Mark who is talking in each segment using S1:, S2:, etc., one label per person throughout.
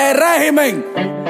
S1: Régimen,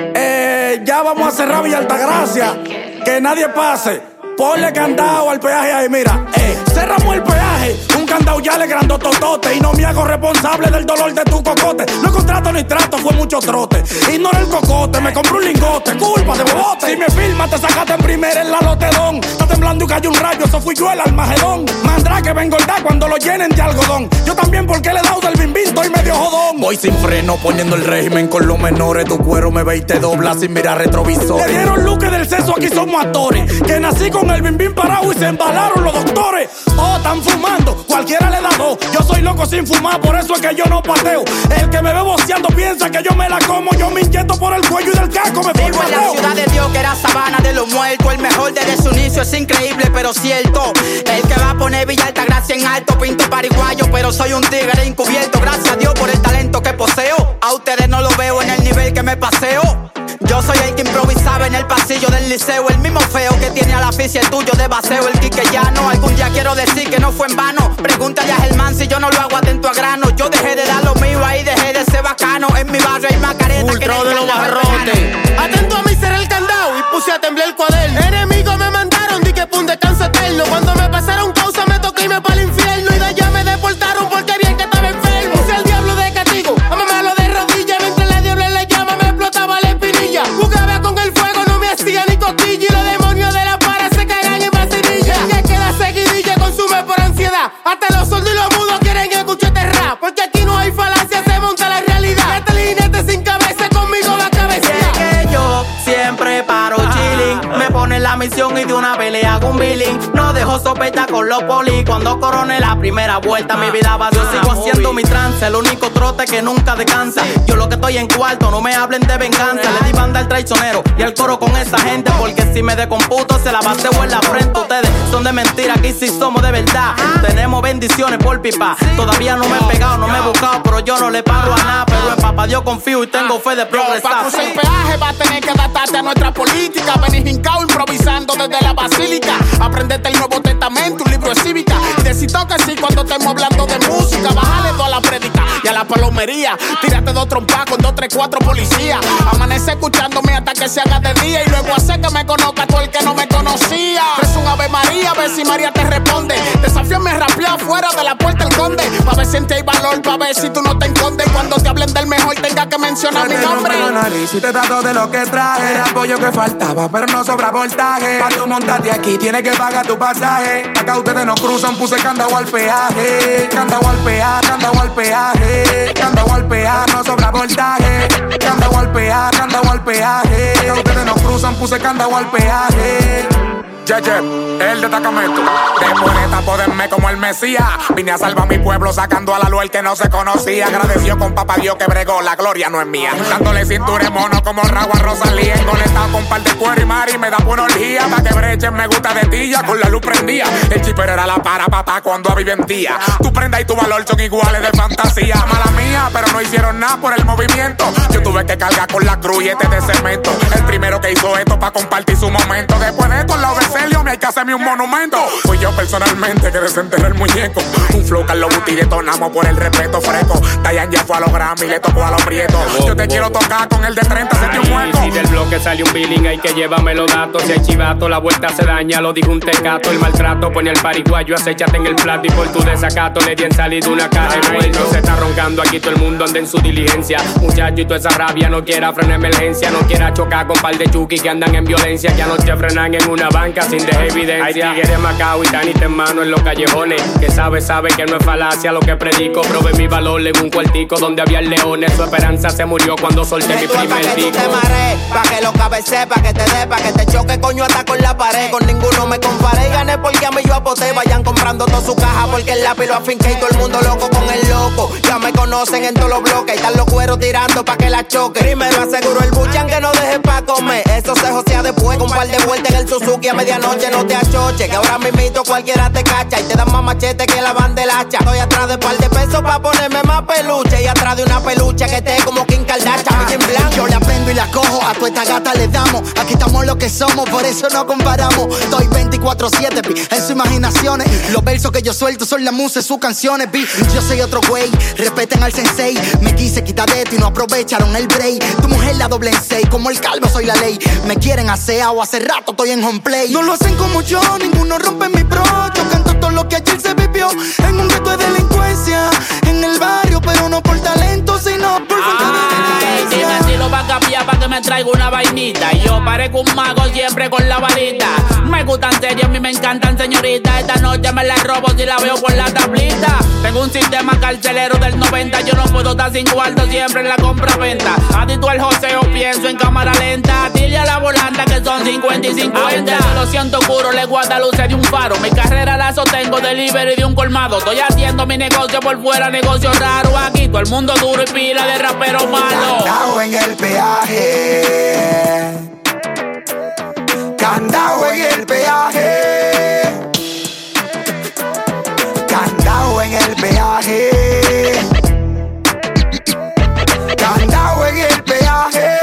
S1: ya vamos a cerrar Villa Altagracia. Que nadie pase. Ponle candado al peaje ahí, mira. Cerramos el peaje, un candado ya le grandototote. Y no me hago responsable del dolor de tu cocote. No contrato ni trato, fue mucho trote. Ignora el cocote, me compré un lingote. Culpa de bobote. Si me filmas, te sacaste en primera en la lotedón. Está temblando y cayó un rayo, eso fui yo el Almagedón. Mandrá que va a engordar cuando lo llenen de algodón. Yo también porque le he dado del bimbín, estoy medio jodón. Voy sin freno, poniendo el régimen con los menores. Tu cuero me ve y te dobla sin mirar retrovisor. Le dieron luque del seso, aquí somos actores. Que nací con el bimbín parado y se embalaron los doctores. Oh, están fumando, cualquiera le da dos. Yo soy loco sin fumar, por eso es que yo no pateo. El que me ve boceando piensa que yo me la como. Yo me inyecto por el cuello y del casco me
S2: vivo en la ciudad de Dios, que era sabana de los muertos. El mejor desde su inicio es increíble, pero cierto. El que va a poner Villa Altagracia en alto. Pinto pariguayo, pero soy un tigre encubierto. Gracias a Dios por el talento que poseo. A ustedes no lo veo en el nivel que me paseo. Yo soy el que improvisaba en el pasillo del liceo. El mismo feo que tiene a la ficha el tuyo de baseo. El Quique Llano, algún día quiero decir que no fue en vano. Pregúntale a Germán si yo no lo hago atento a grano. Yo dejé de dar lo mío, ahí dejé de ser bacano. En mi barrio hay más careta que en el
S3: de los barrotes.
S4: Atento a mí cerré el candado y puse a temblar el cuaderno. Enemigos me mandaron, di que fue un descanso eterno. Cuando me pasaron causa me toqué irme para el infierno. Y de allá me deportaron porque bien que estaba enfermo. Puse al diablo de castigo, a mamá de rodillas. Mientras la diablo en la llama me explotaba la espinilla. Jugaba con el fuego, no me hacía ni cosquilla. Y los demonios de la para se cagan en vacinilla. Que queda seguidilla, consume por ansiedad. Hasta los sordos y los mudos quieren escuchar este rap. Porque aquí no hay falacia, se monta la realidad. Este linete sin cabeza, conmigo va a cabecear.
S2: Que yo siempre paro chilling. Me pone la misión y de una vez le hago un billing. No dejo sospecha con los poli. Cuando coroné la primera vuelta, mi vida va. Yo sigo haciendo mi trance, el único trote que nunca descansa. Yo lo que estoy en cuarto, no me hablen de venganza. Le di banda al traicionero y al coro con esa gente. Porque si me decomputo, se la baseo en la frente. Ustedes son de mentira, aquí sí somos de verdad. Tenemos bendiciones por pipa. Todavía no me he pegado, no me he buscado, pero yo no le pago a nada. Pero en papá Dios confío y tengo fe de progresar.
S4: Para cruzar el peaje va a tener que adaptarte a nuestra política. Venís hincao improvisando desde la basílica. Aprendete el Nuevo Testamento, un libro de cívica. Y decito que sí cuando estemos hablando de música. Bájale toda la prédica y a la palomería. Tírate 2 trompas con 2, 3, 4 policías. Amanece escuchándome hasta que se haga de día. Y luego hace que me conozca todo el que no me conocía. Es un Ave María, a ver si María te responde. Desafío me rapeó afuera de la puerta el conde. Pa' ver si hay valor, pa' ver si tú no te escondes. Cuando te hablen del mejor tenga que mencionar mi nombre.
S5: Si te trato de lo que traje, era apoyo que faltaba, pero no sobra voltaje. Pa' tú montarte aquí, tienes que pagar tu pasaje. Acá ustedes no cruzan, puse candado al peaje. Candado al peaje, candado al peaje. Candado al peaje, no sobra voltaje. Candado al peaje, candado al peaje. Acá ustedes no cruzan, puse candado al peaje.
S6: Cheche, el destacamento. Después de esta poderme como el Mesías. Vine a salvar mi pueblo sacando a la luz el que no se conocía. Agradeció con papá Dios que bregó, la gloria no es mía. Dándole cintura de mono como Rago a Rosalía. Conectado con par de cuero y mari. Me da buena orgía pa' que brechen, me gusta de tilla. Con la luz prendía. El chipero era la para papá cuando aviventía. Tu prenda y tu valor son iguales de fantasía. Mala mía, pero no hicieron nada por el movimiento. Yo tuve que cargar con la cruz y este de cemento. El primero que hizo esto pa' compartir su momento. Después de esto en la me hay que hacerme un monumento. Fui yo personalmente que desenterré el muñeco. Un flow Carlos Buti detonamos por el respeto fresco. Dayan ya fue a los Grammy, le tocó a los prietos. Yo te quiero tocar con el de 30, sentí un hueco.
S7: Si del bloque sale un billing hay que llevarme los datos. Si hay chivato la vuelta se daña, lo dijo un tecato. El maltrato pone al pariguayo, acéchate en el plato. Y por tu desacato le di en salida una caja de muerto. Se está roncando aquí, todo el mundo anda en su diligencia. Muchacho y toda esa rabia no quiera frenar emergencia. No quiera chocar con par de chuki que andan en violencia. Ya no te frenan en una banca sin dejar evidencia. Hay tigres Macao y tanita en mano en los callejones. Que sabe que no es falacia lo que predico. Probé mi valor en un cuartico donde había leones. Su esperanza se murió cuando solté mi primer disco.
S2: Pa' que tú te marees, pa' que lo cabecees, pa' que te dé, pa' que te choque coño hasta con la pared. Con ninguno me comparé y gané porque a mí yo aposté. Vayan comprando toda su caja porque el lápiz lo afinqué y todo el mundo loco con el loco. Ya me conocen en todos los bloques y están los cueros tirando pa' que la choque. Primero aseguro el buchan que no deje pa' comer. Eso se josea después con un par de vueltas en el Suzuki a medianoche. No te achoche, que ahora mismito cualquiera te cacha y te dan más machete que la banda del hacha. Estoy atrás de par de pesos pa' ponerme más peluche y atrás de una peluche que esté como Kim Kardashian. En blanco yo la prendo y la
S3: la cojo, a tu esta gata le damos. Aquí estamos lo que somos, por eso no comparamos. Estoy 24/7, pi, en sus imaginaciones. Los versos que yo suelto son la musa, sus canciones, pi. Yo soy otro güey, respeten al sensei. Me quise quitar de esto y no aprovecharon el break. Tu mujer la doble en 6, como el calvo soy la ley. Me quieren aseado, hace rato estoy en home play. No lo hacen como yo, ninguno rompe mi pro. Yo canto todo lo que ayer se vivió en un gueto de delincuencia. En el barrio, pero no por talento, sino por falta de
S8: Ay, dime si lo va a cambiar para que me traiga una vainita. Yo parezco un mago siempre con la varita. Me gustan serias, a mí me encantan señoritas. Esta noche me la robo si la veo por la tablita. Tengo un sistema carcelero del 90. Yo no puedo estar sin cuarto siempre en la compra-venta. Adicto al joseo, pienso en cámara lenta. Dile a la volanta que son 50 y 50. Lo siento oscuro, le guarda luces de un faro. Mi carrera la sostengo, delivery de un colmado. Estoy haciendo mi negocio por fuera, negocio raro. Aquí todo el mundo duro y pila de rapero malo.
S5: Candao en el peaje. Candao en el peaje. Candao en el peaje. Candao en el peaje.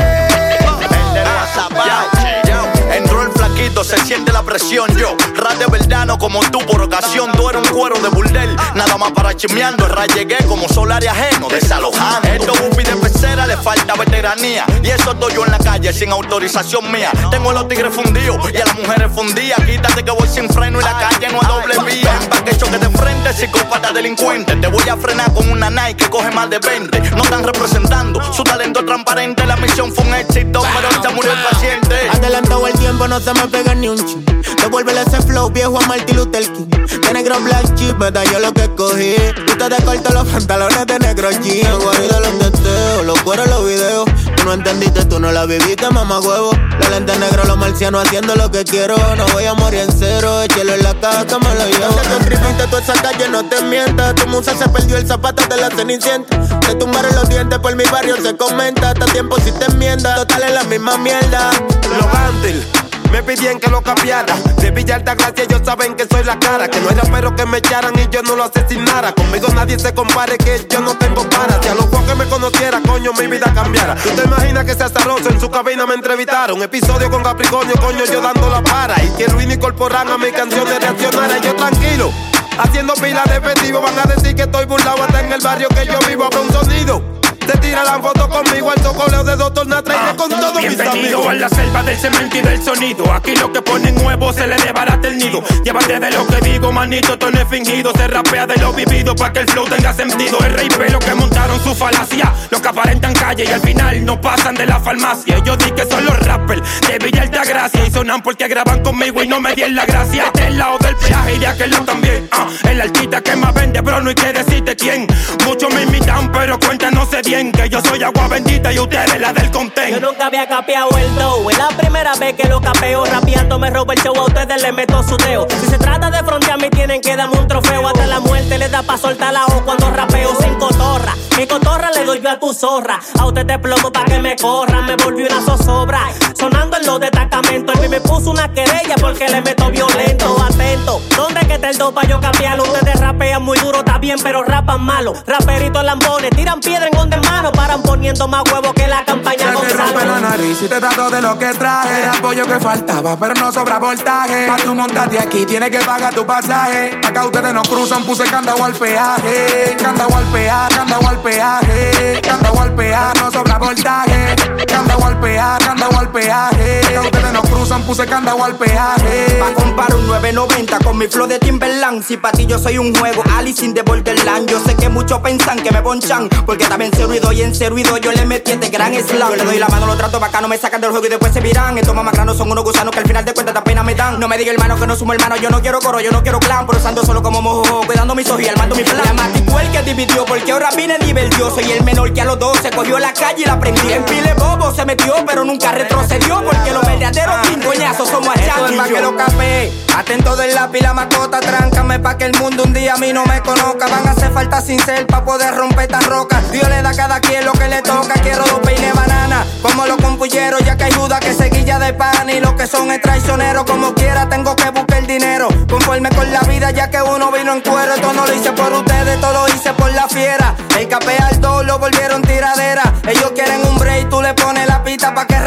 S9: Entró el flaquito, se siente la presión. Yo, rap de verdad, no como tú por ocasión. Tú eres un cuero de burdel, nada más para chismeando. El rap llegué como solar y ajeno, desalojando. Estos guppies de pecera le falta veteranía. Y eso estoy yo en la calle sin autorización mía. Tengo a los tigres fundidos y a las mujeres fundidas. Quítate que voy sin freno y la calle no es doble vía. Ven pa' que choque de frente, psicópata delincuente. Te voy a frenar con una Nike que coge más de 20. No están representando su talento transparente. La misión fue un éxito, pero ya murió el paciente.
S4: Adelantado el tiempo, no se me pega ni un chip. Devuélvele ese flow, viejo a Martin Luther King. De negro black chip, me da yo lo que cogí. Tú te corto los pantalones de negro jean. Guarida los teteos, los cueros, los videos. Tú no entendiste, tú no la viviste, mamá huevo. Los lentes negros, los marcianos haciendo lo que quiero. No voy a morir en cero, échelo en la casa, me lo llevo. Te contribiste toda esa calle, no te mientas. Tu musa se perdió el zapato de la cenicienta. Te tumbaron los dientes, por mi barrio se comenta. Hasta tiempo si te enmiendas, total es la misma mierda.
S10: Los Bantil me pidían que lo cambiara. De Villa Altagracia ellos saben que soy la cara. Que no era pero que me echaran y yo no lo asesinara. Conmigo nadie se compare que yo no tengo para. Si a los que me conociera, coño, mi vida cambiara. ¿Tú te imaginas que sea Zaroso en su cabina me entrevistaron? Episodio con Capricornio, coño, yo dando la para. Y que Luis incorporan a mis canciones reaccionara. Yo tranquilo, haciendo pila de efectivo. Van a decir que estoy burlado hasta en el barrio que yo vivo. Habrá un sonido. Te tira la foto conmigo al chocoleo de Doctor Natra y con todos mis amigos.
S11: Bienvenido a la selva del cemento y del sonido. Aquí lo que ponen nuevo se le desbarata el nido. Llévate de lo que digo, manito, esto no es fingido. Se rapea de lo vivido pa' que el flow tenga sentido. El rey ve lo que montaron su falacia. Los que aparentan calle y al final no pasan de la farmacia. Ellos di que son los rappers de Villa Altagracia. Y sonan porque graban conmigo y no me dieron la gracia. De este lado del peaje y de aquel lado también. El artista que más vende, bro, no hay que decirte quién. Muchos me imitan, pero cuenta no se dio. Que yo soy agua bendita y ustedes la del contén.
S12: Yo nunca había capeado el dough. Es la primera vez que lo capeo. Rapeando me robo el show, a ustedes les meto su teo. Si se trata de frontear me tienen que darme un trofeo. Hasta la muerte les da pa' soltar la O cuando rapeo sin cotorra. Mi cotorra le doy yo a tu zorra. A usted te plomo pa' que me corra. Me volvió una zozobra. Sonando en los destacamentos. El me puso una querella porque le meto violento. Atento, ¿dónde que está el do pa' yo cambiarlo? Ustedes rapean muy duro, está bien, pero rapan malo. Raperitos lambones, tiran piedra en onda en mano. Paran poniendo más huevos que la campaña
S5: Gonzalo. Te rompe la nariz y te trato de lo que traje. Era apoyo que faltaba, pero no sobra voltaje. Pa' tú montarte aquí, tienes que pagar tu pasaje. Acá ustedes no cruzan, puse candado al peaje. Candado al peaje, candado al peaje. Candado al peaje, no sobra voltaje. Candado al peaje, candado al peaje. Acá ustedes no cruzan, puse candado al peaje.
S2: Pa' comprar un 990 con mi flow de Timberland. Si pa' ti yo soy un juego, Alice in the Borderland. Yo sé que muchos pensan que me ponchan, porque también se ruido y en ruido yo le metí este gran slam. Yo le doy la mano, lo trato bacano, me sacan del juego y después se viran. Estos mamacranos son unos gusanos que al final de cuentas apenas me dan. No me diga hermano que no sumo hermano, yo no quiero coro, yo no quiero clan. Por usando solo como mojo, cuidando mis ojos y armando mi plan. La maticó el que dividió, porque ahora vine nivel Dios. Soy el menor que a los 12 cogió la calle y la prendió. En pile bobo se metió, pero nunca retrocedió, porque los verdaderos pincoñazos somos allá.
S13: Pa' que lo capé, atento del lápiz, la mascota, tráncame pa' que el mundo un día a mí no me conozca. Van a hacer falta sin ser pa' poder romper estas rocas. Dios le da a cada quien lo que le toca. Quiero 2 peines banana, como los compulleros, ya que ayuda que se guilla de pan. Y los que son es traicioneros, como quiera tengo que buscar el dinero. Conforme con la vida, ya que uno vino en cuero. Esto no lo hice por ustedes, esto lo hice por la fiera. El capé al 2 lo volvieron tiradera. Ellos quieren un break, tú le pones la pista pa' que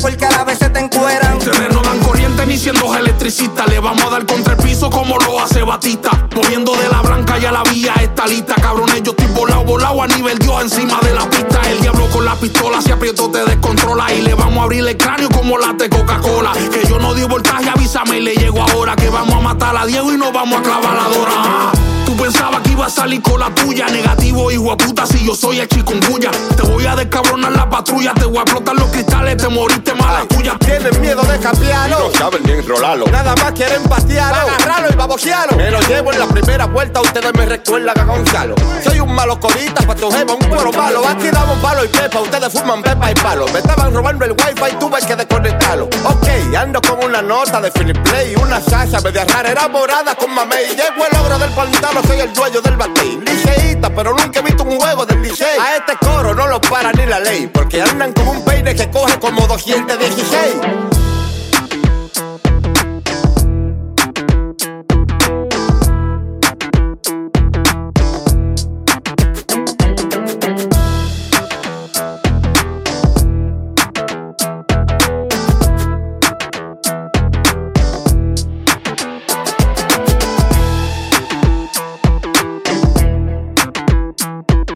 S13: porque a la vez se te encueran.
S1: Ustedes no dan corriente ni siendo electricistas. Le vamos a dar contra el piso como lo hace Batista. Moviendo de la blanca ya la vía está lista. Cabrones, yo estoy volado a nivel Dios encima de la pista. El diablo con la pistola, si aprieto te descontrola. Y le vamos a abrir el cráneo como late Coca-Cola. Que yo no di voltaje, avísame y le llego ahora. Que vamos a matar a Diego y nos vamos a clavar la Dora. Tú pensabas que iba a salir con la tuya. Negativo, hijo de puta, si yo soy el chikungunya. Te voy a descabronar la patrulla. Te voy a explotar los cristales, te moriste mala tuya.
S10: Tienen miedo de cambiarlo,
S6: no saben ni enrolarlo.
S10: Nada más quieren patearlo, agarrarlo y babosearlo. Me lo llevo en la primera vuelta, ustedes me recuerdan a Gonzalo. Soy un malo corita, pa' tu jeva, un cuero malo. Aquí damos palo y pepa, ustedes fuman pepa y palo. Me estaban robando el wifi, tuve que desconectarlo. Ok, ando con una nota de Philip Play, una salsa media rara, era morada con mamey. Llego el ogro del pantano, soy el dueño del batín. Liceísta, pero nunca he visto un juego del licey. A este coro no lo para ni la ley, porque andan con un peine que coge como 216.